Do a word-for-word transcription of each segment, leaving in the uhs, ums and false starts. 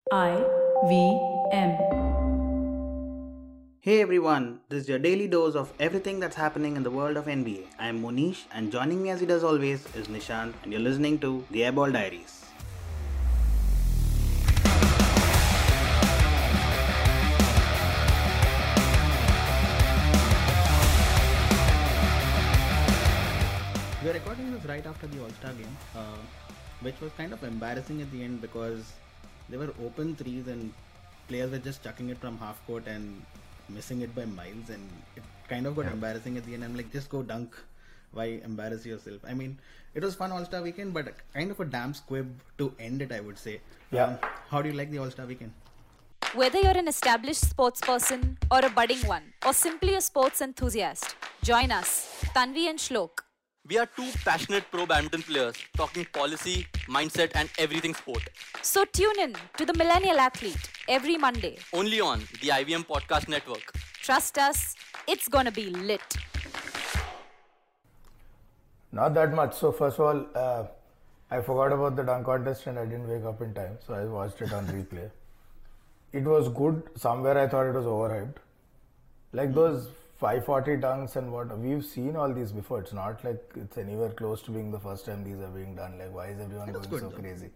I V M. Hey everyone, this is your daily dose of everything that's happening in the world of N B A. I am Monish, and joining me as he does always is Nishant, and you're listening to the Airball Diaries. We're recording this right after the All-Star game, uh, which was kind of embarrassing at the end because there were open threes and players were just chucking it from half court and missing it by miles, and it kind of got yeah. embarrassing at the end. I'm like, just go dunk. Why embarrass yourself? I mean, it was fun All-Star weekend, but kind of a damn squib to end it, I would say. Yeah. Um, how do you like the All-Star weekend? Whether you're an established sports person or a budding one, or simply a sports enthusiast, join us, Tanvi and Shlok. We are two passionate pro badminton players talking policy, mindset, and everything sport. So tune in to the Millennial Athlete every Monday. Only on the I V M Podcast Network. Trust us, it's gonna be lit. Not that much. So first of all, uh, I forgot about the dunk contest and I didn't wake up in time. So I watched it on replay. It was good. Somewhere I thought it was overhyped. Like those five forty dunks and what, we've seen all these before. It's not like it's anywhere close to being the first time these are being done. Like, why is everyone going good, so though. crazy?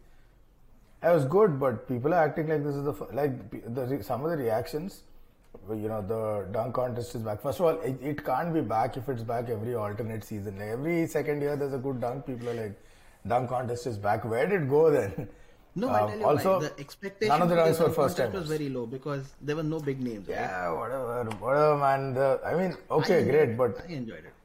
I was good, but people are acting like this is the f- like the some of the reactions. You know, the dunk contest is back. First of all, it, it can't be back if it's back every alternate season. Like every second year, there's a good dunk. People are like, dunk contest is back. Where did it go then? No, Um, I tell you also, why. The expectation none of the for dunks the were first contest timers. was very low because there were no big names. Right? Yeah, whatever, whatever, man. The, I mean, okay, I great, enjoyed but it. I enjoyed it.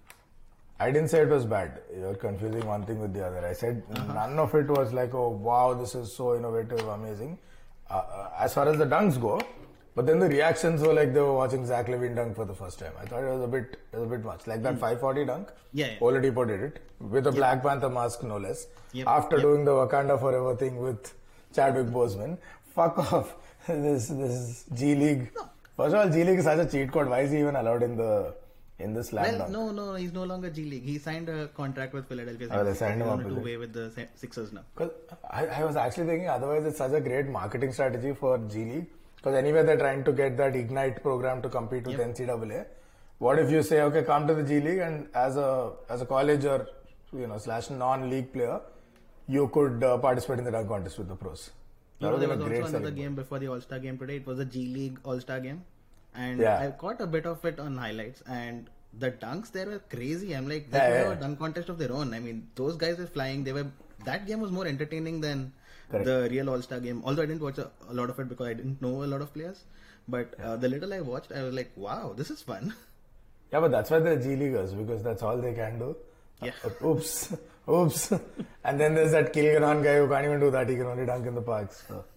I didn't say it was bad. You're confusing one thing with the other. I said uh-huh. none of it was like, oh wow, this is so innovative, amazing. Uh, uh, as far as the dunks go, but then the reactions were like they were watching Zach Levine dunk for the first time. I thought it was a bit, it was a bit much. Like that mm. five forty dunk. Yeah, yeah. Oladipo did it with a Yep. Black Panther mask, no less. Yep. After Yep. doing the Wakanda Forever thing with Chadwick Boseman. Fuck off. This this G League. No. First of all, G League is such a cheat code. Why is he even allowed in the in the slam Well, dunk? no, no, he's no longer G League. He signed a contract with Philadelphia. Oh, they seventy-six. signed him He's up, on a is it? two-way with the Se- Sixers now. Because I, I was actually thinking otherwise it's such a great marketing strategy for G League. Because anyway they're trying to get that Ignite program to compete with Yep. N C double A. What if you say, okay, come to the G League and as a as a college or you know slash non-league player, you could uh, participate in the dunk contest with the pros. You That know, there would was have been a also great another selling game before the All-Star game today. It was a G League All-Star game. And Yeah. I caught a bit of it on highlights. And the dunks there were crazy. I'm like, they Yeah, could yeah, have a yeah. dunk contest of their own. I mean, those guys were flying. They were. That game was more entertaining than Correct. the real All-Star game. Although I didn't watch a, a lot of it because I didn't know a lot of players. But uh, the little I watched, I was like, wow, this is fun. Yeah, but that's why they're G Leaguers because that's all they can do. Yeah. Uh, oops, oops. And then there's that Kilganon guy who can't even do that. He can only dunk in the parks. So.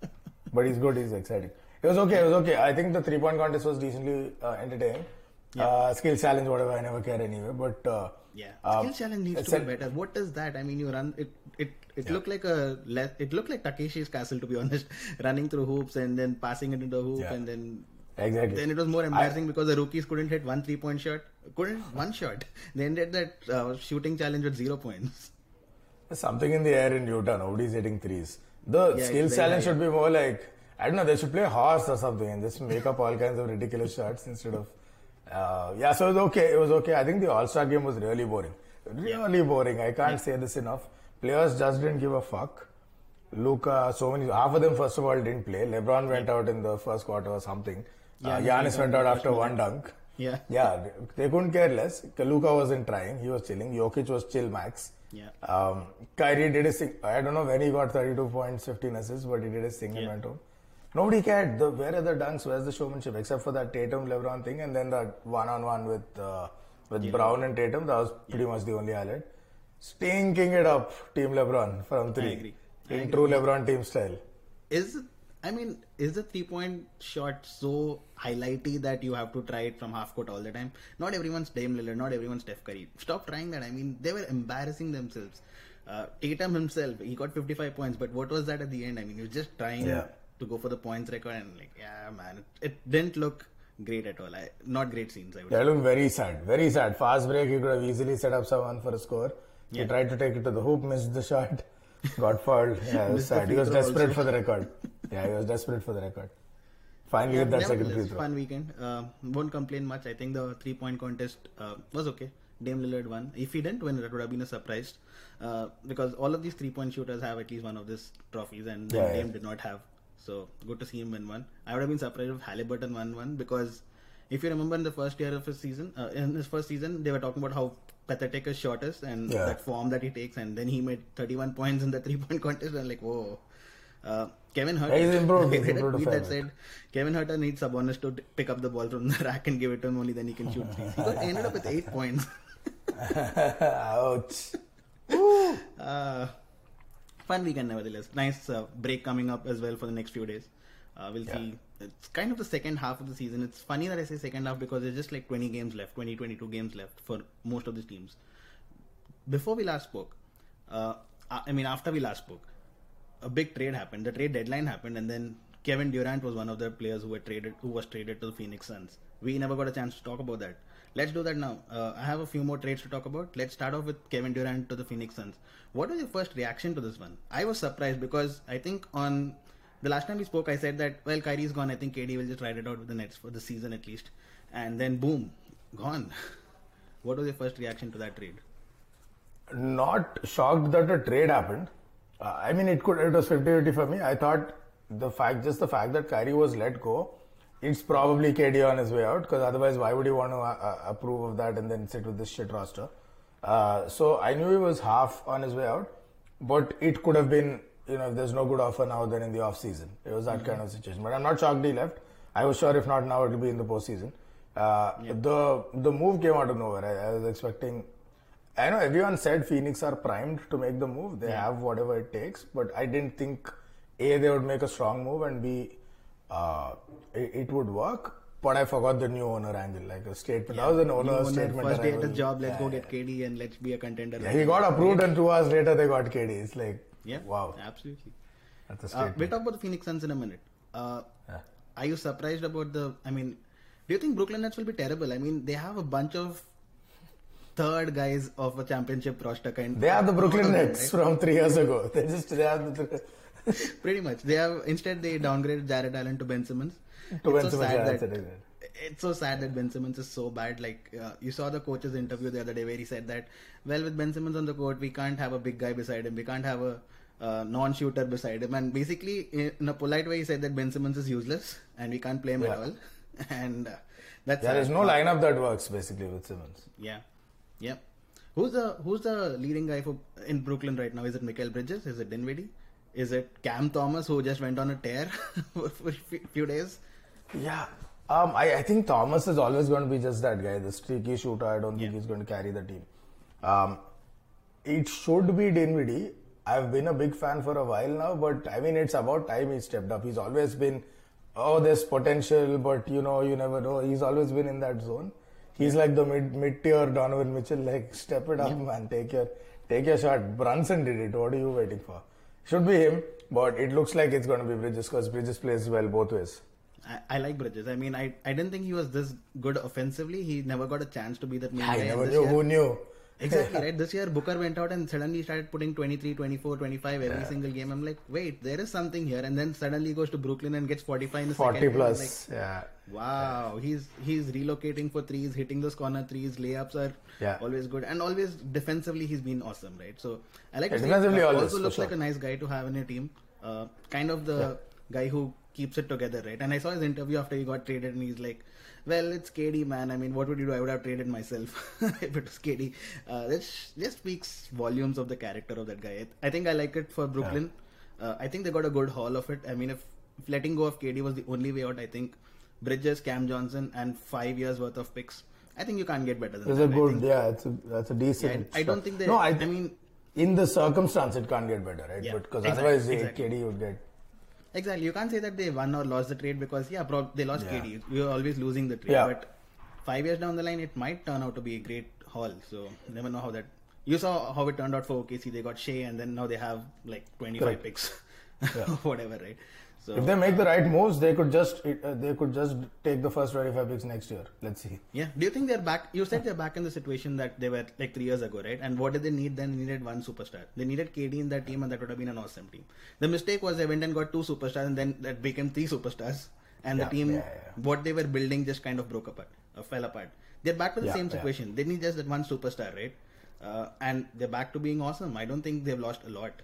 But he's good. He's exciting. It was okay. It was okay. I think the three-point contest was decently uh, entertaining. Yeah. Uh, skill challenge, whatever. I never care anyway. But uh, Yeah, um, skill challenge needs it's to a- be better. What is that? I mean, you run it. It it Yeah. looked like a le- it looked like Takeshi's castle, to be honest. Running through hoops and then passing it into the hoop, Yeah. and then Exactly. then it was more embarrassing because the rookies couldn't hit one three point shot. Couldn't one shot. They ended that uh, shooting challenge with zero points. There's something in the air in Utah. Nobody's hitting threes. The Yeah, skill it's very challenge high. should be more like, I don't know, they should play horse or something and just make up all kinds of ridiculous shots instead of. Uh, yeah, so it was okay. It was okay. I think the All Star game was really boring. Really boring. I can't say this enough. Players just didn't give a fuck. Luca, so many, half of them first of all didn't play. LeBron went out in the first quarter or something. Uh, Giannis Giannis went went out out in the after first one dunk. Yeah. Yeah, they, they couldn't care less. Luca wasn't trying. He was chilling. Jokic was chill max. Yeah. Um, Kyrie did his thing. I don't know when he got thirty-two points, fifteen assists, but he did his thing and Yeah. went home. Nobody cared. The, where are the dunks? Where's the showmanship? Except for that Tatum LeBron thing and then that one-on-one with uh, with Yeah. Brown and Tatum. That was pretty much the only highlight. Stinking it up, Team LeBron from three. agree. I In agree. true LeBron team style. Is I mean, is the three point shot so highlighty that you have to try it from half court all the time? Not everyone's Dame Lillard, not everyone's Steph Curry. Stop trying that. I mean, they were embarrassing themselves. Uh, Tatum himself, he got fifty-five points, but what was that at the end? I mean, he was just trying Yeah. to go for the points record, and like, yeah, man, it, it didn't look great at all. I, not great scenes, I would They say. look very sad. Very sad. Fast break, he could have easily set up someone for a score. He Yeah. tried to take it to the hoop, missed the shot, got fouled. Yeah, it was Missed the sad. He free was throw desperate also. for the record. Yeah, he was desperate for the record. Finally, Yeah, get that second nevertheless, free throw. fun weekend. Uh, won't complain much. I think the three-point contest uh, was okay. Dame Lillard won. If he didn't win, it would have been a surprise uh, because all of these three-point shooters have at least one of these trophies, and Yeah, Dame yeah. did not have. So good to see him win one. I would have been surprised if Halliburton won one because if you remember in the first year of his season, uh, in his first season, they were talking about how pathetic his shot is and Yeah. that form that he takes, and then he made thirty-one points in the three-point contest. And like, whoa. Uh, Kevin Huerter. Yeah, he's improved, I he's read a improved a tweet fair that bit. said Kevin Huerter needs Sabonis to t- pick up the ball from the rack and give it to him, only then he can shoot threes. He got, ended up with eight points. Ouch. Uh, fun weekend nevertheless. Nice uh, break coming up as well for the next few days. Uh, we'll Yeah. see. It's kind of the second half of the season. It's funny that I say second half because there's just like twenty games left, twenty, twenty-two games left for most of these teams. Before we last spoke, uh, I mean after we last spoke, a big trade happened. The trade deadline happened, and then Kevin Durant was one of the players who were traded, who was traded to the Phoenix Suns. We never got a chance to talk about that. Let's do that now. Uh, I have a few more trades to talk about. Let's start off with Kevin Durant to the Phoenix Suns. What was your first reaction to this one? I was surprised because I think on the last time we spoke, I said that well, Kyrie's gone. I think K D will just ride it out with the Nets for the season at least, and then boom, gone. What was your first reaction to that trade? Not shocked that a trade happened. Uh, I mean, it could it was fifty-fifty for me. I thought the fact, just the fact that Kyrie was let go, it's probably K D on his way out, because otherwise, why would he want to uh, approve of that and then sit with this shit roster? Uh, so I knew he was half on his way out, but it could have been, you know, if there's no good offer now, then in the off season. It was that mm-hmm. kind of situation. But I'm not shocked he left. I was sure if not now, it'll be in the postseason. Uh, yeah. The the move came out of nowhere. I, I was expecting. I know everyone said Phoenix are primed to make the move. They yeah. have whatever it takes, but I didn't think A, they would make a strong move, and B, uh, it, it would work. But I forgot the new owner angle, like a statement. Yeah. That was an owner, owner statement. First day at his job, let's yeah, go yeah. get K D and let's be a contender. Yeah, he got approved, and two hours later they got K D. It's like, yeah, wow, absolutely. That's a Uh, statement. we'll talk about the Phoenix Suns in a minute. Uh, yeah. Are you surprised about the? I mean, do you think Brooklyn Nets will be terrible? I mean, they have a bunch of third guys of a championship roster kind. They are the Brooklyn Nets right? from three years ago. They just they are the pretty much. They have instead they downgraded Jared Allen to Ben Simmons. to It's Ben so Simmons. sad Yeah, that- that's it. It's so sad that Ben Simmons is so bad. Like uh, you saw the coach's interview the other day where he said that, well, with Ben Simmons on the court, we can't have a big guy beside him. We can't have a uh, non-shooter beside him. And basically, in a polite way, he said that Ben Simmons is useless and we can't play him Yeah. at all. And uh, that's There sad. is no lineup that works basically with Simmons. Yeah, yeah. Who's the who's the leading guy for in Brooklyn right now? Is it Mikal Bridges? Is it Dinwiddie? Is it Cam Thomas, who just went on a tear for a few days? Yeah. Um, I, I think Thomas is always going to be just that guy, the streaky shooter. I don't think Yeah. he's going to carry the team. Um, it should be Dinwiddie. I've been a big fan for a while now, but I mean, it's about time he stepped up. He's always been, oh, there's potential, but you know, you never know. He's always been in that zone. He's like the mid mid tier Donovan Mitchell. Like, step it up, Yeah. man. Take your take your shot. Brunson did it. What are you waiting for? Should be him, but it looks like it's going to be Bridges because Bridges plays well both ways. I, I like Bridges. I mean, I, I didn't think he was this good offensively. He never got a chance to be that main I guy. And never this knew. year- Who knew? Exactly, right? This year, Booker went out and suddenly started putting twenty-three, twenty-four, twenty-five every Yeah. single game. I'm like, wait, there is something here. And then suddenly he goes to Brooklyn and gets forty-five in the forty second game. I'm plus. yeah. Like, wow, he's he's relocating for threes, hitting those corner threes, layups are Yeah. always good, and always defensively he's been awesome, right? So I like Yeah, to see defensively uh, always, also for looks sure. like a nice guy to have in your team. Uh, kind of the guy who keeps it together, right? And I saw his interview after he got traded, and he's like, "Well, it's K D, man. I mean, what would you do? I would have traded myself if it was K D." Uh, that just speaks volumes of the character of that guy. I, I think I like it for Brooklyn. Uh, I think they got a good haul of it. I mean, if, if letting go of K D was the only way out, I think Bridges, Cam Johnson, and five years worth of picks. I think you can't get better than It's that. a I good, think- yeah, it's a, that's a decent. Yeah, I don't think they. No, I, I mean, in the circumstance, it can't get better, right? Yeah, But because exactly, otherwise, exactly. K D would get. exactly. You can't say that they won or lost the trade because yeah, prob- they lost Yeah. K D. You're always losing the trade. Yeah. But five years down the line, it might turn out to be a great haul. So never know how that. You saw how it turned out for O K C. They got Shea, and then now they have like twenty-five Correct. picks, Yeah. whatever, right? So if they make the right moves, they could just uh, they could just take the first twenty-five picks next year. Let's see. yeah, do you think they're back? You said they're back in the situation that they were like three years ago, right? And what did they need then? They needed one superstar. They needed K D in that team, and that would have been an awesome team. The mistake was they went and got two superstars, and then that became three superstars, and Yeah, the team, yeah, yeah. what they were building, just kind of broke apart, or fell apart. They're back to the Yeah, same yeah. situation. They need just that one superstar, right? Uh, and they're back to being awesome. I don't think they've lost a lot.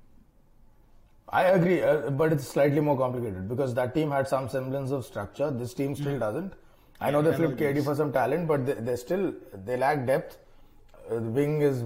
I agree, uh, but it's slightly more complicated because that team had some semblance of structure. This team still doesn't. I know Yeah, they I flipped know K D this. for some talent, but they, they still they lack depth. Uh, the wing is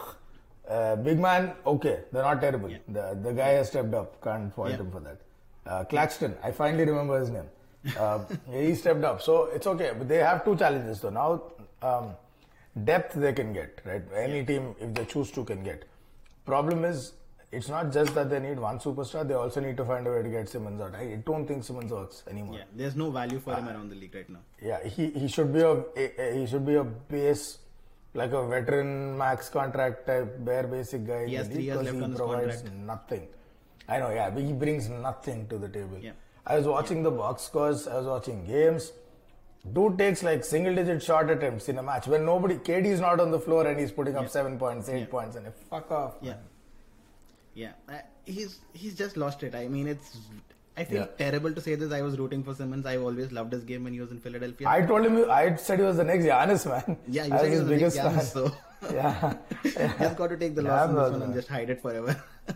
uh, big man. Okay, they're not terrible. Yeah. The the guy has stepped up. Can't fault Yeah. him for that. Uh, Claxton, I finally remember his name. Uh, he stepped up, so it's okay. But they have two challenges though. Now, um, depth they can get, right? Any team, if they choose to, can get. Problem is, it's not just that they need one superstar, they also need to find a way to get Simmons out. I don't think Simmons works anymore. Yeah, there's no value for him around the league right now. Yeah, he, he should be a, a he should be a base, like a veteran max contract type, bare basic guy. in He has the three league years because left he on his provides contract. nothing. I know, yeah, but he brings nothing to the table. Yeah. I was watching the box scores, I was watching games. Dude takes like single digit shot attempts in a match when nobody, K D is not on the floor and he's putting up Yeah. seven points, eight Yeah. points, and fuck off. Yeah, man. yeah. Uh, he's he's just lost it. I mean, it's. I feel Yeah. terrible to say this. I was rooting for Simmons. I always loved his game when he was in Philadelphia. I told him, I said he was the next Giannis, man. yeah, you I said he his was the biggest biggest fan. so Yeah. just got to take the Yeah, loss on this brother. one and just hide it forever.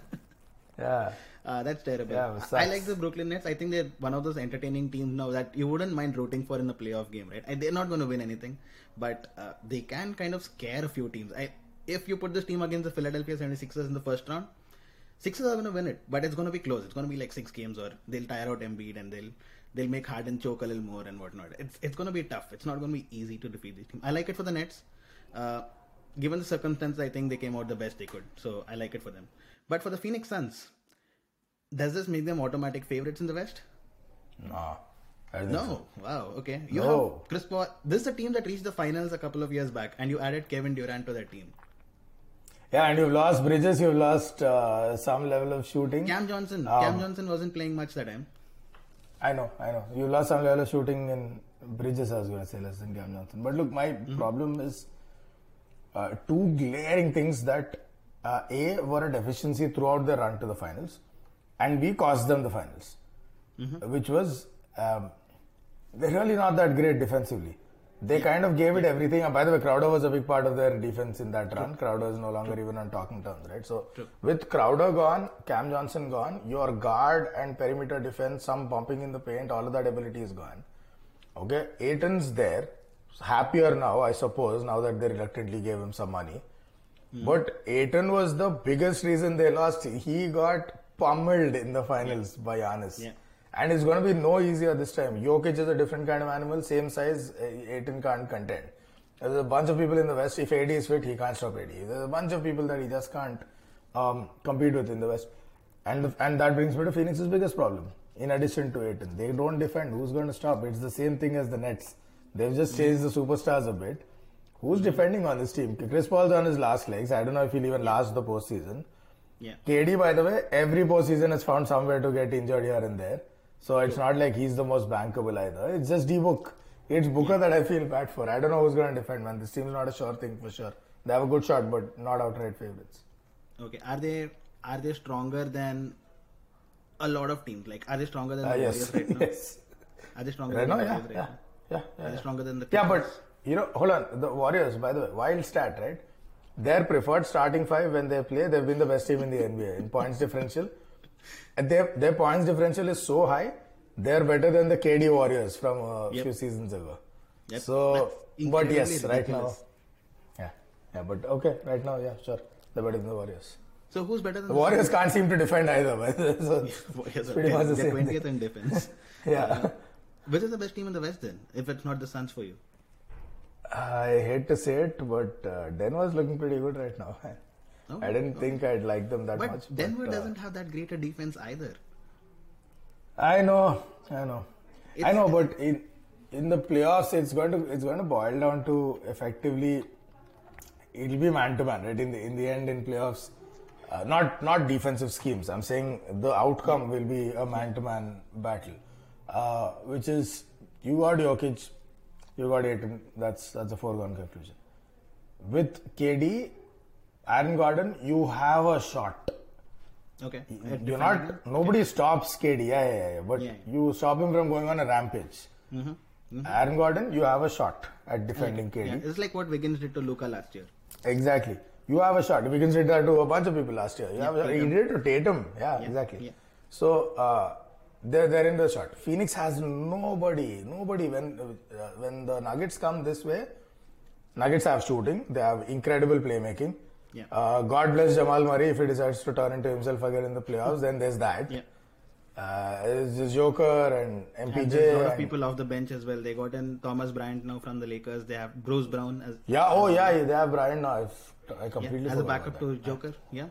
Yeah. Uh, that's terrible. Yeah, it I, I sucks. like the Brooklyn Nets. I think they're one of those entertaining teams now that you wouldn't mind rooting for in a playoff game, right? And they're not going to win anything, but uh, they can kind of scare a few teams. I, if you put this team against the Philadelphia seventy-sixers in the first round, Sixers are going to win it, but it's going to be close. It's going to be like six games, or they'll tire out Embiid and they'll they'll make Harden choke a little more and whatnot. It's it's going to be tough. It's not going to be easy to defeat this team. I like it for the Nets. Uh, given the circumstances, I think they came out the best they could. So I like it for them. But for the Phoenix Suns, does this make them automatic favorites in the West? No. I don't think No. so. Wow. Okay. You No. have Chris Paul. This is a team that reached the finals a couple of years back, and you added Kevin Durant to that team. Yeah, and you've lost Bridges, you've lost uh, some level of shooting. Cam Johnson. Um, Cam Johnson wasn't playing much that time. I know, I know. You lost some level of shooting in Bridges, I was going to say, less than Cam Johnson. But look, my Mm-hmm. problem is uh, two glaring things that uh, A, were a deficiency throughout their run to the finals, and B, caused them the finals, Mm-hmm. which was um, they're really not that great defensively. They kind of gave it everything. And by the way, Crowder was a big part of their defense in that run. Crowder is no longer even on talking terms, right? So, True. with Crowder gone, Cam Johnson gone, your guard and perimeter defense, some bumping in the paint, all of that ability is gone. Okay, Aiton's there, happier now, I suppose, now that they reluctantly gave him some money. But Aiton was the biggest reason they lost. He got pummeled in the finals by Giannis. Yeah. And it's going to be no easier this time. Jokic is a different kind of animal, same size, uh, Aiton can't contend. There's a bunch of people in the West, if A D is fit, he can't stop A D. There's a bunch of people that he just can't um, compete with in the West. And and that brings me to Phoenix's biggest problem. In addition to Aiton, they don't defend. Who's going to stop? It's the same thing as the Nets. They've just changed the superstars a bit. Who's defending on this team? Chris Paul's on his last legs. I don't know if he'll even last the postseason. Yeah. K D, by the way, every postseason has found somewhere to get injured here and there. So it's not like he's the most bankable either. It's just D-Book. It's Booker that I feel bad for. I don't know who's going to defend, man. This team's not a sure thing for sure. They have a good shot, but not outright favorites. Okay. Are they are they stronger than a lot of teams? Like, are they stronger than Uh, the yes, Warriors right now? yes. Are they stronger Right than now, the yeah, Warriors right yeah, now? yeah, Are yeah. they stronger than the Yeah, Clippers? but, you know, hold on. The Warriors, by the way, wild stat, right? Their preferred starting five when they play, they've been the best team in the N B A in points differential. And their, their points differential is so high, they're better than the K D Warriors from a Yep. few seasons ago. Yep. So, That's but incredibly yes, right now. ridiculous. Yeah, yeah, but okay, right now, yeah, sure. They're better than the Warriors. So who's better than The Warriors can't seem to defend either, but so Warriors it's are pretty much the they're same twentieth thing. in defense. Yeah. Uh, which is the best team in the West then? If it's not the Suns for you. I hate to say it, but uh, Denver's looking pretty good right now. Oh, I didn't think I'd like them that But much. Denver but, uh, doesn't have that great a defense either. I know, I know, I It's- know. But in in the playoffs, it's going to it's going to boil down to effectively. It'll be man to man, right? In the in the end, in playoffs, Uh, not not defensive schemes. I'm saying the outcome will be a man-to-man battle, uh, which is you got Jokic, you got Ayton. That's that's a foregone conclusion. With K D, Aaron Gordon, you have a shot. Okay. You're not. Nobody stops K D. Yeah, yeah, yeah. But Yeah. you stop him from going on a rampage. Mm-hmm. Mm-hmm. Aaron Gordon, you have a shot at defending K D. Yeah, it's like what Wiggins did to Luka last year. Exactly. You have a shot. Wiggins did that to a bunch of people last year. You Yeah, have a, he Tatum. did it to Tatum. Yeah, Yeah, exactly. yeah. So uh, they're they're in the shot. Phoenix has nobody. Nobody. When uh, when the Nuggets come this way, Nuggets have shooting. They have incredible playmaking. Yeah. Uh, God bless Jamal Murray if he decides to turn into himself again in the playoffs. Then there's that. Yeah. Uh, there's Joker and M P J. And there's a lot of and- people off the bench as well. They got in Thomas Bryant now from the Lakers. They have Bruce Brown as Yeah. Oh yeah. They have Brian now. I've- I yeah, completely as a forgot backup about to that. Joker. Yeah.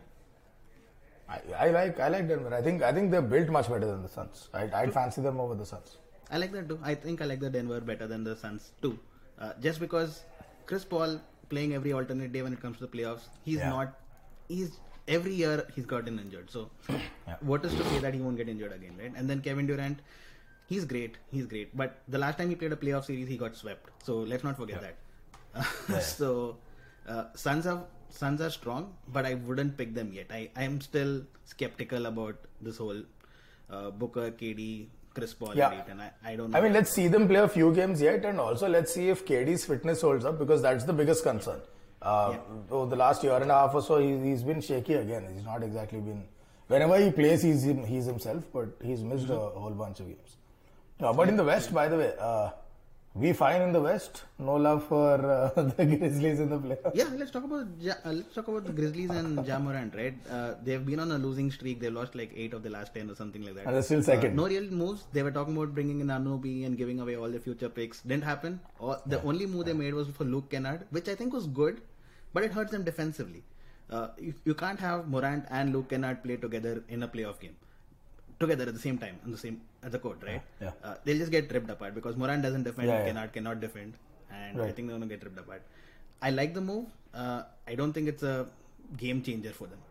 I, I like I like Denver. I think I think they're built much better than the Suns. I'd, I'd fancy them over the Suns. I like that too. I think I like the Denver better than the Suns too. Uh, just because Chris Paul playing every alternate day when it comes to the playoffs, he's Yeah. not. He's every year he's gotten injured. So Yeah. what is to say that he won't get injured again, right? And then Kevin Durant, he's great. He's great. But the last time he played a playoff series, he got swept. So let's not forget that. so uh, Suns are Suns are strong, but I wouldn't pick them yet. I I am still skeptical about this whole uh, Booker, K D, Chris Paul, Yeah. debate, and I, I don't know. I mean, let's see them play a few games yet, and also let's see if K D's fitness holds up because that's the biggest concern. Uh, Over the last year and a half or so, he's, he's been shaky again. He's not exactly been. Whenever he plays, he's him, he's himself, but he's missed Mm-hmm. a whole bunch of games. Uh, but in the West, by the way, uh, we fine in the West. No love for uh, the Grizzlies in the playoffs. Yeah, let's talk about ja- uh, let's talk about the Grizzlies and Ja Morant, right? Uh, they've been on a losing streak. They've lost like eight of the last ten or something like that. And they're still second. Uh, no real moves. They were talking about bringing in Anunoby and giving away all their future picks. Didn't happen. Or the only move they made was for Luke Kennard, which I think was good, but it hurts them defensively. Uh, you, you can't have Morant and Luke Kennard play together in a playoff game. Together at the same time on the same at the court, right? Yeah. Uh, they'll just get ripped apart because Morant doesn't defend, Yeah, yeah. Kennard cannot defend, and I Right. think they're gonna get ripped apart. I like the move. Uh, I don't think it's a game changer for them.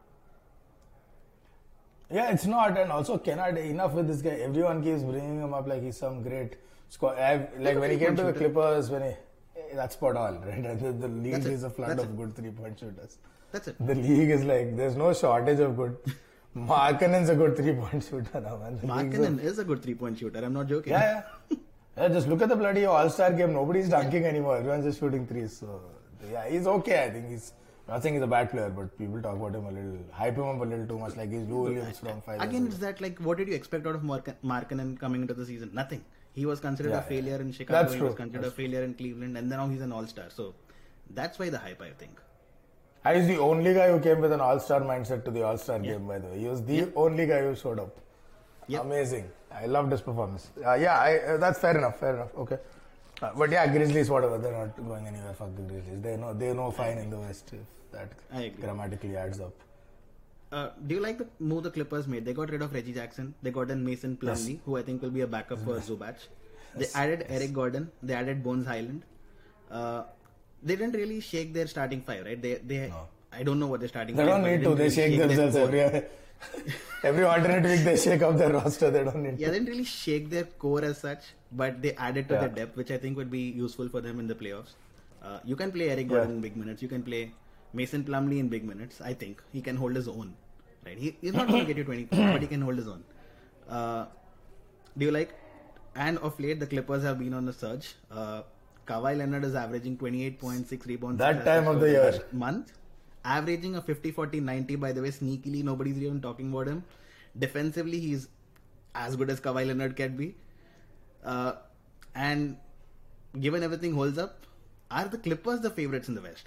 Yeah, it's not, and also Kennard, enough with this guy. Everyone keeps bringing him up like he's some great score. I've, like when he came to the Clippers, when he, eh, that's about all, right? The, the league That's it. is a flood That's of it. good three-point shooters. That's it. The league is like, there's no shortage of good. Markkanen's a good three-point shooter now, man. The league's a- Markkanen is a good three-point shooter. I'm not joking. Yeah, yeah. Yeah, just look at the bloody All-Star game. Nobody's dunking anymore. Everyone's just shooting threes. So, yeah, he's okay. I think he's. I'm not saying he's a bad player, but people talk about him a little, hype him up a little too much, like he's Lou Williams from five Again, years it's ago. that like, what did you expect out of Mark- Markkanen coming into the season? Nothing. He was considered Yeah, a failure yeah. in Chicago. That's he true. was considered That's a failure in Cleveland, and then now he's an All-Star. So that's why the hype, I think. And he's the only guy who came with an all-star mindset to the all-star game, by the way. He was the only guy who showed up. Yep. Amazing. I loved his performance. Uh, yeah, I, uh, that's fair enough, fair enough. Okay. Uh, but yeah, Grizzlies, whatever. They're not going anywhere. Fuck the Grizzlies. They know, they know fine in the West if that I agree. grammatically adds up. Uh, do you like the move the Clippers made? They got rid of Reggie Jackson. They got in Mason Plumlee, who I think will be a backup for Zubac. They added Eric Gordon. They added Bones Highland. Uh, they didn't really shake their starting five, right? They, they, No. I don't know what their starting They five. don't but need to. didn't They really shake their themselves core. every every alternate week. They shake up their roster. They don't need Yeah, to. they didn't really shake their core as such, but they added to Yeah. their depth, which I think would be useful for them in the playoffs. Uh, you can play Eric Gordon Yeah. in big minutes. You can play Mason Plumlee in big minutes. I think he can hold his own. Right? He, he's not going to get you twenty points, but he can hold his own. Uh, do you like? And of late, the Clippers have been on the surge. Uh, Kawhi Leonard is averaging twenty-eight point six rebounds. That six time assists of for the year. last month. Averaging a fifty forty ninety, by the way, sneakily, nobody's even talking about him. Defensively, he's as good as Kawhi Leonard can be. Uh, and given everything holds up, are the Clippers the favorites in the West?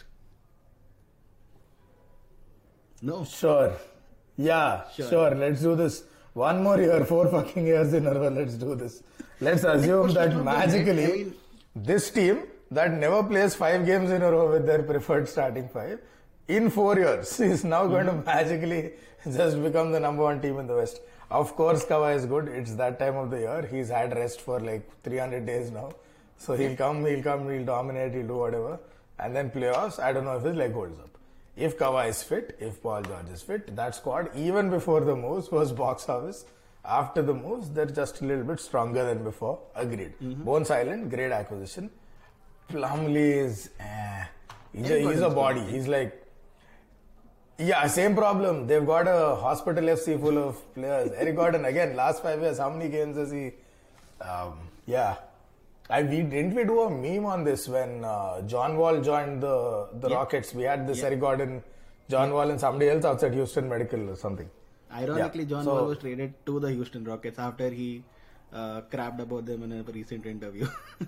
No. Sure. Yeah, Sure. sure. Let's do this. One more year, four fucking years in a row. Let's do this. Let's assume push that it up, magically I mean- this team that never plays five games in a row with their preferred starting five in four years is now going Mm-hmm. to magically just become the number one team in the West. Of course, Kawhi is good. It's that time of the year. He's had rest for like three hundred days now. So he'll come, he'll come, he'll dominate, he'll do whatever. And then playoffs, I don't know if his leg holds up. If Kawhi is fit, if Paul George is fit, that squad, even before the moves, was box office. After the moves, they're just a little bit stronger than before. Agreed. Mm-hmm. Bones Island, great acquisition. Plumlee is, eh, he's, a, he's a body. He's like, yeah, same problem. They've got a hospital F C full of players. Eric Gordon, again, last five years, how many games has he? Um, yeah. I, we didn't we do a meme on this when uh, John Wall joined the the yeah. Rockets? We had this yeah. Eric Gordon, John yeah. Wall, and somebody else outside Houston Medical or something. Ironically, yeah. John so, Wall was traded to the Houston Rockets after he uh, crapped about them in a recent interview.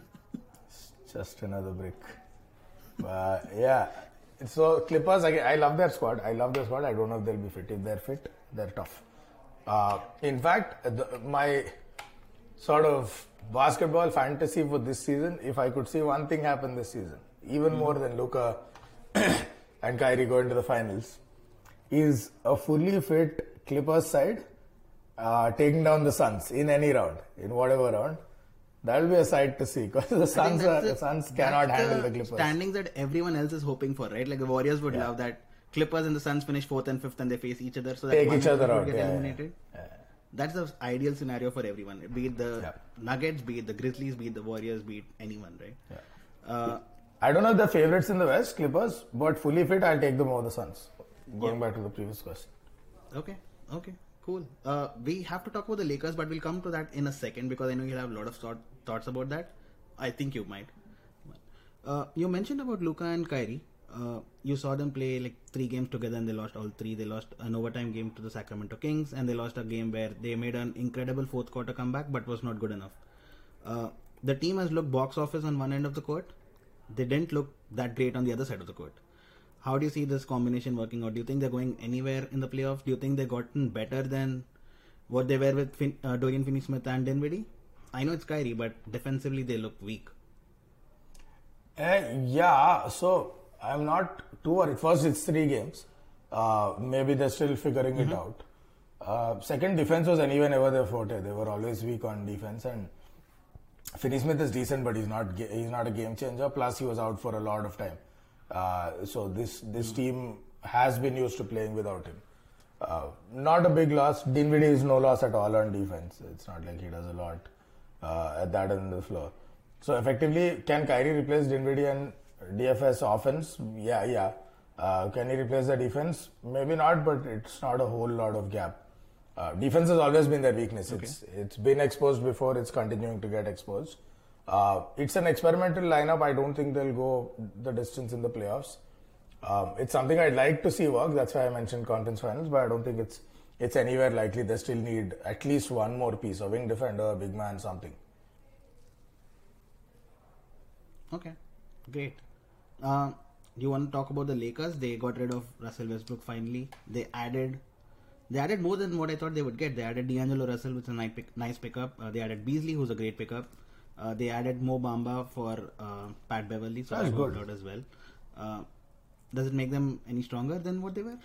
Just another brick. Uh, yeah. So Clippers, I, I love their squad. I love their squad. I don't know if they'll be fit. If they're fit, they're tough. Uh, in fact, the, my sort of basketball fantasy for this season, if I could see one thing happen this season, even mm. more than Luka and Kyrie going to the finals, is a fully fit Clippers side uh, taking down the Suns in any round, in whatever round. That will be a sight to see because the Suns, are, the, the Suns cannot handle the, the Clippers. Standings that everyone else is hoping for, right? Like the Warriors would yeah. love that Clippers and the Suns finish fourth and fifth and they face each other so that take one each other out. Get Yeah, eliminated. Yeah. Yeah. That's the ideal scenario for everyone. Be it the yeah. Nuggets, be it the Grizzlies, be it the Warriors, be it anyone, right? Yeah. Uh, I don't know if they're favorites in the West, Clippers, but fully fit, I'll take them over the Suns. Going yeah. back to the previous question. Okay, okay, cool. Uh, we have to talk about the Lakers, but we'll come to that in a second because I know you'll have a lot of thought, thoughts about that. I think you might. Uh, you mentioned about Luka and Kyrie. Uh, you saw them play like three games together and they lost all three. They lost an overtime game to the Sacramento Kings and they lost a game where they made an incredible fourth quarter comeback but was not good enough. Uh, the team has looked box office on one end of the court. They didn't look that great on the other side of the court. How do you see this combination working out? Do you think they're going anywhere in the playoffs? Do you think they've gotten better than what they were with fin- uh, Dorian Finney-Smith and Dinwiddie? I know it's Kyrie, but defensively they look weak. Uh, yeah, so I'm not too worried. First, it's three games. Uh, maybe they're still figuring mm-hmm. it out. Uh, second, defense was anyway never their forte. They were always weak on defense. And Finney-Smith is decent, but he's not he's not a game changer. Plus, he was out for a lot of time. Uh, so this this mm-hmm. team has been used to playing without him. Uh, not a big loss. Dinwiddie is no loss at all on defense. It's not like he does a lot uh, at that end of the floor. So effectively, can Kyrie replace Dinwiddie and D F S offense? Yeah, yeah. Uh, can he replace the defense? Maybe not, but it's not a whole lot of gap. Uh, defense has always been their weakness. Okay. It's it's been exposed before. It's continuing to get exposed. Uh, it's an experimental lineup. I don't think they'll go the distance in the playoffs. Um, it's something I'd like to see work. That's why I mentioned conference finals, but I don't think it's it's anywhere likely. They still need at least one more piece, a wing defender, a big man, something. Okay, great. Uh, you want to talk about the Lakers? They got rid of Russell Westbrook finally. They added, they added more than what I thought they would get. They added D'Angelo Russell, which is a nice, pick, nice pickup. Uh, they added Beasley, who's a great pickup. Uh, they added Mo Bamba for uh, Pat Beverly, so that's that good out as well. Uh, does it make them any stronger than what they were?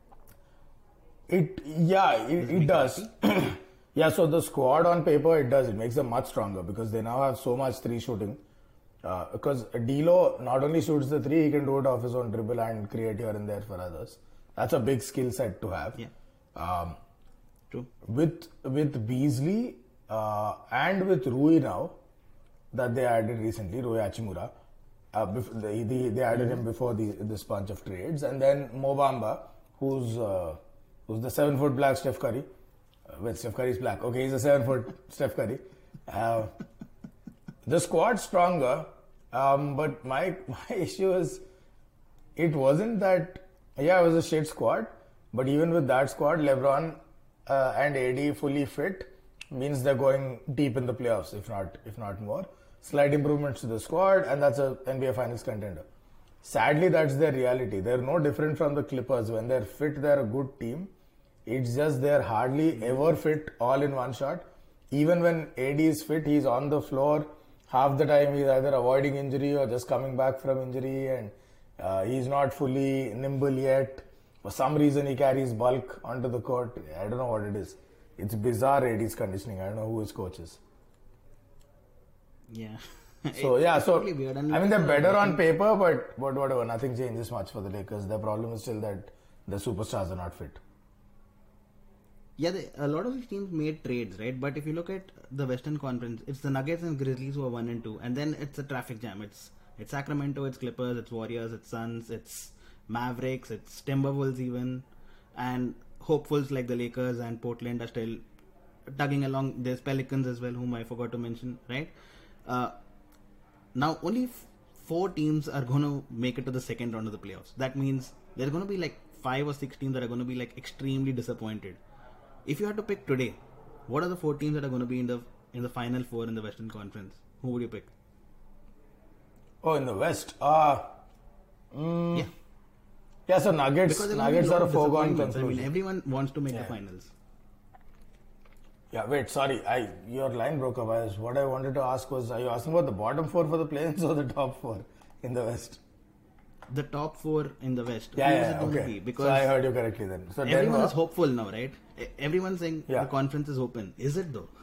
It yeah, it, it does. Yeah, so the squad on paper it does. It makes them much stronger because they now have so much three shooting. Uh, because D'Lo not only shoots the three, he can do it off his own dribble and create here and there for others. That's a big skill set to have. Yeah. Um, True. With with Beasley uh, and with Rui now that they added recently, Rui Hachimura, uh, bef- they, they, they added mm-hmm. him before the, this bunch of trades, and then Mo Bamba, who's uh, who's the seven foot black Steph Curry. Uh, well, Steph Curry's black. Okay, he's a seven foot Steph Curry. Uh, the squad's stronger. Um, but my my issue is, it wasn't that, yeah, it was a shit squad, but even with that squad, LeBron uh, and A D fully fit means they're going deep in the playoffs, if not if not more. Slight improvements to the squad, and that's a N B A Finals contender. Sadly, that's their reality. They're no different from the Clippers. When they're fit, they're a good team. It's just they're hardly ever fit all in one shot. Even when A D is fit, he's on the floor. Half the time he's either avoiding injury or just coming back from injury, and uh, he's not fully nimble yet. For some reason he carries bulk onto the court. I don't know what it is. It's bizarre A D's conditioning. I don't know who his coach is. Yeah. So yeah, so totally weird. And I mean they're also, better I on think- paper, but but whatever. Nothing changes much for the Lakers. Their problem is still that the superstars are not fit. Yeah, they, a lot of these teams made trades, right? But if you look at the Western Conference, it's the Nuggets and Grizzlies who are one and two, and then it's a traffic jam. It's it's Sacramento, it's Clippers, it's Warriors, it's Suns, it's Mavericks, it's Timberwolves even, and hopefuls like the Lakers and Portland are still tugging along. There's Pelicans as well, whom I forgot to mention, right? Uh, now only f- four teams are going to make it to the second round of the playoffs. That means there's going to be like five or six teams that are going to be like extremely disappointed. If you had to pick today, what are the four teams that are going to be in the in the final four in the Western Conference? Who would you pick? Oh, in the West, uh mm, Yeah, yeah. So Nuggets, because there are gonna be Nuggets lot are a of foregone disappointments. I conclusion. mean, everyone wants to make Yeah. the finals. Yeah, wait, sorry, I your line broke up. I was, what I wanted to ask was, are you asking about the bottom four for the play-ins or the top four in the West? The top four in the West. Yeah, Who is yeah, it going to okay. be? Because So I heard you correctly then. So everyone Denver, is hopeful now, right? E- Everyone's saying Yeah. the conference is open. Is it though?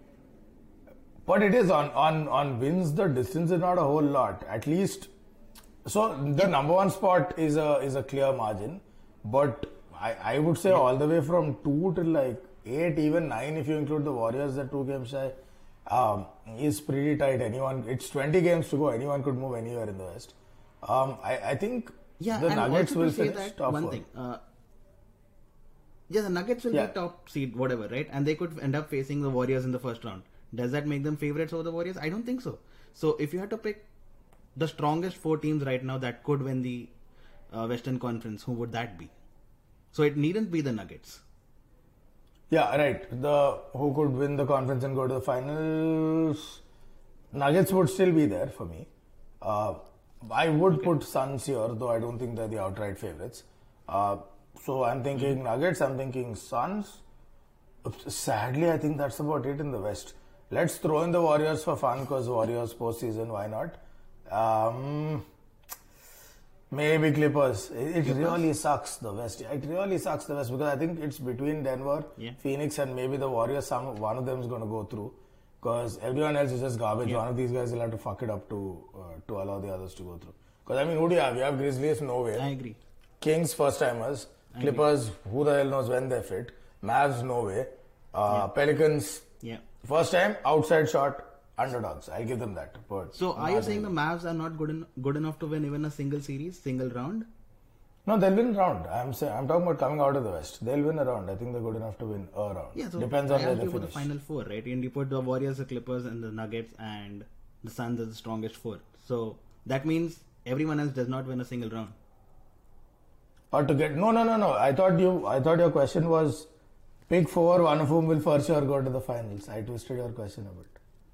but it is on on on wins. The distance is not a whole lot. At least, so the number one spot is a is a clear margin. But I I would say all the way from two to like eight, even nine, if you include the Warriors, they're two games shy. Um, is pretty tight. Anyone, it's twenty games to go. Anyone could move anywhere in the West. Um, I I think Yeah, the and Nuggets also will to say finish that top one four. thing. Uh, yeah, the Nuggets will Yeah. be top seed, whatever, right? And they could end up facing the Warriors in the first round. Does that make them favorites over the Warriors? I don't think so. So if you had to pick the strongest four teams right now that could win the uh, Western Conference, who would that be? So it needn't be the Nuggets. Yeah, right. The who could win the conference and go to the finals? Nuggets would still be there for me. Uh, I would put Suns here, though I don't think they're the outright favorites. Uh, so I'm thinking Nuggets. I'm thinking Suns. Sadly, I think that's about it in the West. Let's throw in the Warriors for fun because Warriors postseason. Why not? Um, Maybe Clippers. It, it really sucks the West. It really sucks the West because I think it's between Denver, Yeah. Phoenix, and maybe the Warriors. Some one of them is going to go through because everyone else is just garbage. Yeah. One of these guys will have to fuck it up to uh, to allow the others to go through. Because I mean, who do you have? You have Grizzlies, no way. I agree. Kings, first timers. I agree. Clippers, who the hell knows when they're fit. Mavs, no way. Uh, Pelicans, Yeah. first time outside shot underdogs. I'll give them that. But So are you not saying really. the Mavs are not good, en- good enough to win even a single series, single round? No, they'll win a round. I'm saying I'm talking about coming out of the West. They'll win a round. I think they're good enough to win a round. Yeah, so Depends I on where asked they you for the finish. final four, right? And you put the Warriors, the Clippers, and the Nuggets, and the Suns as the strongest four. So that means everyone else does not win a single round. Or to get no, no, no, no. I thought you. I thought your question was pick four, one of whom will for sure go to the finals. I twisted your question a bit.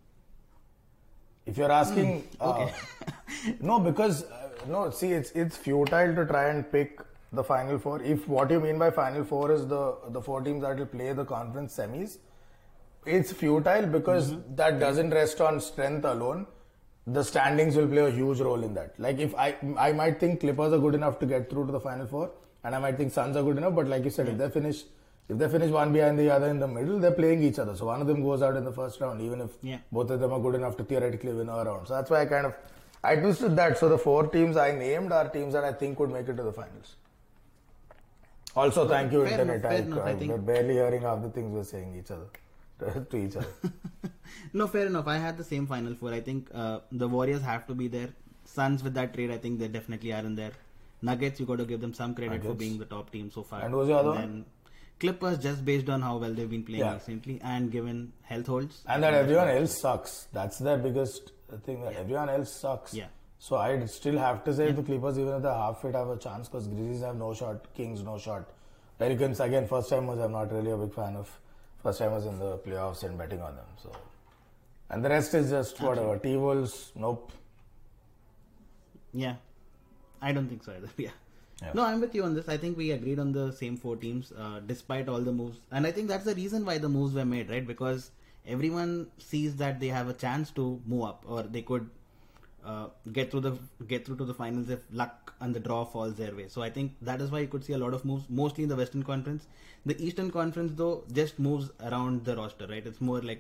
If you're asking, uh, no, because uh, no. See, it's it's futile to try and pick the final four. If what you mean by final four is the the four teams that will play the conference semis, it's futile because Mm-hmm. that doesn't rest on strength alone. The standings will play a huge role in that. Like if I I might think Clippers are good enough to get through to the final four, and I might think Suns are good enough. But like you said, if they finish if they finish one behind the other in the middle, they're playing each other. So one of them goes out in the first round, even if Yeah. both of them are good enough to theoretically win a round. So that's why I kind of I twisted that. So the four teams I named are teams that I think would make it to the finals. Also, thank you, Fair internet. enough, fair I, enough, I I, think- we're barely hearing half the things we're saying each other to each other. No, fair enough. I had the same final four. I think uh, the Warriors have to be there. Suns with that trade, I think they definitely are in there. Nuggets, you got to give them some credit for Nuggets. being the top team so far. And who's the other one? then Clippers, just based on how well they've been playing Yeah. recently and given health holds. And that everyone else sucks. That's their biggest thing. That everyone else sucks. Yeah. So I'd still have to say the Clippers, even if they're half fit, have a chance because Grizzlies have no shot, Kings no shot. Pelicans again, first timers. I'm not really a big fan of first timers in the playoffs and betting on them. So, and the rest is just whatever. T Wolves, nope. Yeah, I don't think so either. Yeah. Yeah. No, I'm with you on this. I think we agreed on the same four teams, uh, despite all the moves. And I think that's the reason why the moves were made, right? Because everyone sees that they have a chance to move up, or they could uh, get through the get through to the finals if luck and the draw falls their way. So I think that is why you could see a lot of moves, mostly in the Western Conference. The Eastern Conference, though, just moves around the roster, right? It's more like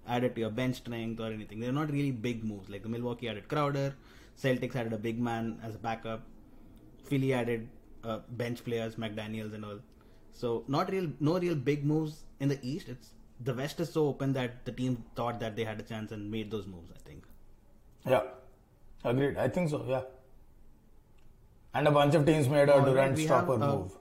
added to your bench strength or anything. They're not really big moves. Like the Milwaukee added Crowder, Celtics added a big man as a backup, Philly added uh, bench players, McDaniels and all. So not real, no real big moves in the East. It's the West is so open that the team thought that they had a chance and made those moves, I think. Yeah, agreed. I think so, yeah. And a bunch of teams made a All right, Durant we stopper have, uh, move.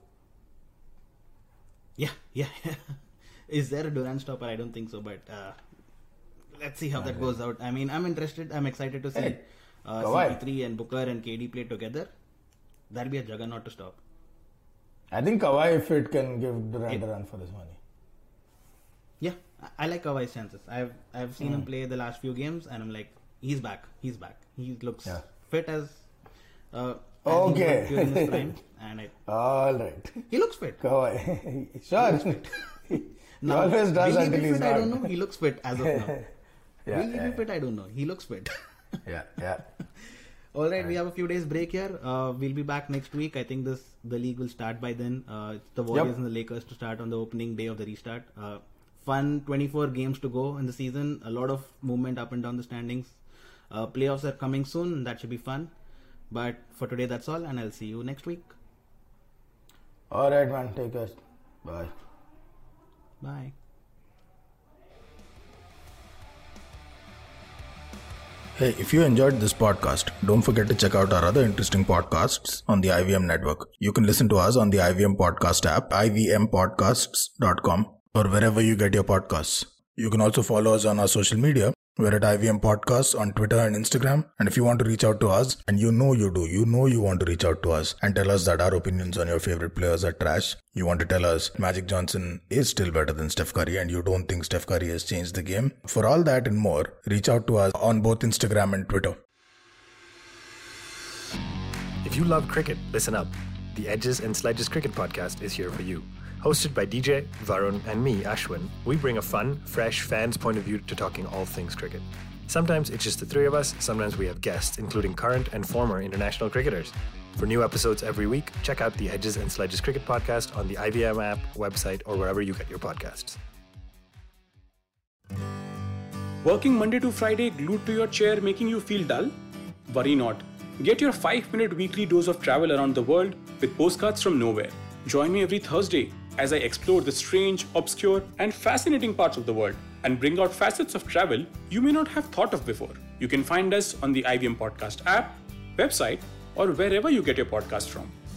Yeah, yeah, yeah. Is there a Durant stopper? I don't think so, but uh, let's see how that goes out. I mean, I'm interested. I'm excited to see Hey, uh, Kawhi. C P three and Booker and K D play together. That'll be a juggernaut to stop. I think Kawhi, if it can give Durant It- a run for his money. Yeah, I, I like Kawhi's chances. I've I've seen Hmm. him play the last few games, and I'm like, he's back. He's back. He looks Yeah. fit as. Uh, as Okay. he was during his prime, and I, All right. he looks fit. Kawhi. Sure. he Now, always does will he until be he's fit? not. I don't know. He looks fit as of now. Yeah, will he yeah, be fit? I don't know. He looks fit. yeah, yeah. All right, we have a few days break here. Uh, we'll be back next week. I think this the league will start by then. Uh, it's the Warriors Yep. and the Lakers to start on the opening day of the restart. Uh, fun twenty-four games to go in the season. A lot of movement up and down the standings. Uh, playoffs are coming soon, and that should be fun. But for today, that's all, and I'll see you next week. All right, man. Take care. Bye. Bye. Hey, if you enjoyed this podcast, don't forget to check out our other interesting podcasts on the I V M network. You can listen to us on the I V M podcast app, I V M podcasts dot com, or wherever you get your podcasts. You can also follow us on our social media. We're at I V M Podcasts on Twitter and Instagram. And if you want to reach out to us, and you know you do, you know you want to reach out to us and tell us that our opinions on your favorite players are trash. You want to tell us Magic Johnson is still better than Steph Curry and you don't think Steph Curry has changed the game. For all that and more, reach out to us on both Instagram and Twitter. If you love cricket, listen up. The Edges and Sledges Cricket Podcast is here for you. Hosted by D J, Varun, and me, Ashwin, we bring a fun, fresh fan's point of view to talking all things cricket. Sometimes it's just the three of us, sometimes we have guests, including current and former international cricketers. For new episodes every week, check out the Edges and Sledges Cricket Podcast on the I V M app, website, or wherever you get your podcasts. Working Monday to Friday glued to your chair making you feel dull? Worry not. Get your five minute weekly dose of travel around the world with Postcards from Nowhere. Join me every Thursday as I explore the strange, obscure, and fascinating parts of the world and bring out facets of travel you may not have thought of before. You can find us on the I V M Podcast app, website, or wherever you get your podcast from.